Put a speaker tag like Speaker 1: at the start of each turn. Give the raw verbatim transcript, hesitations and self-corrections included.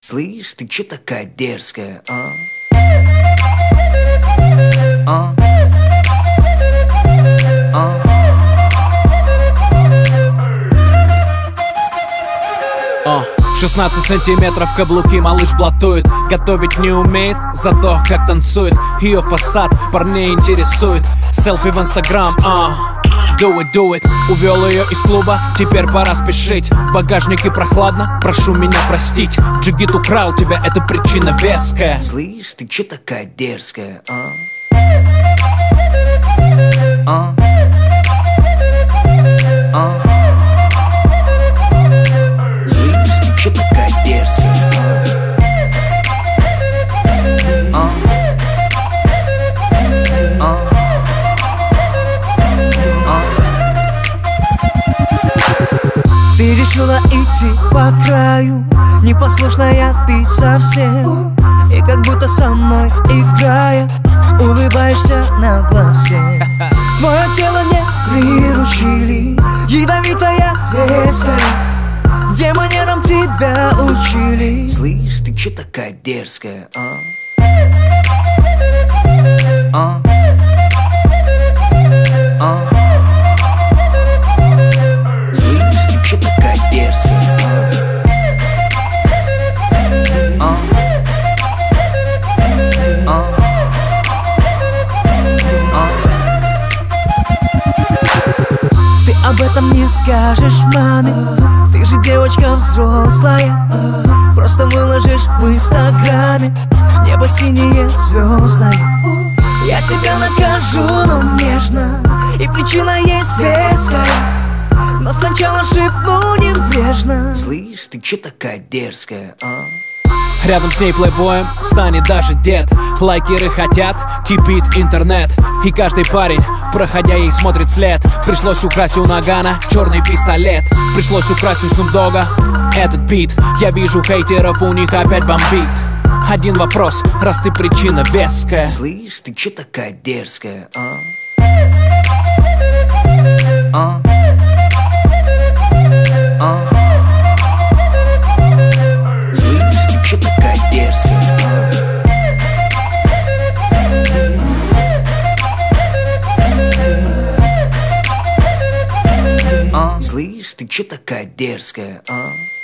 Speaker 1: Слышь, ты чё такая дерзкая, а? А? А?
Speaker 2: О, шестнадцать сантиметров каблуки, малыш блатует. Готовить не умеет, зато как танцует. Ее фасад парней интересует. Селфи в инстаграм, а do it, do it. Увел ее из клуба, теперь пора спешить. В багажнике прохладно, прошу меня простить. Джигит украл тебя, это причина веская.
Speaker 1: Слышь, ты чё такая дерзкая, а? А? А? Слышь, ты чё такая дерзкая, а? А? А?
Speaker 3: Ты решила идти по краю, непослушная ты совсем. И как будто со мной играя, улыбаешься нагло всем. Твое тело не приручили, ядовитая, резкая. Где манерам тебя учили?
Speaker 1: Слышь, ты чё такая дерзкая, а? А? А? Слышь, ты чё такая дерзкая, а? А? А? А?
Speaker 3: Ты об этом не скажешь маме, ты же девочка взрослая. Просто выложишь в инстаграме небо синее звездное. Я тебя накажу, но нежно, и причина есть веская. Но сначала шепну небрежно.
Speaker 1: Слышь, ты чё такая дерзкая, а?
Speaker 2: Рядом с ней плейбоем станет даже дед. Лайкеры хотят, кипит интернет. И каждый парень, проходя ей, смотрит след. Пришлось украсть у Нагана черный пистолет. Пришлось украсть у Снуп Дога этот бит. Я вижу хейтеров, у них опять бомбит. Один вопрос, раз ты причина веская.
Speaker 1: Слышь, ты чё такая дерзкая, а? А? А? Слышь, ты чё такая дерзкая, а? А? Слышь, ты чё такая дерзкая, а?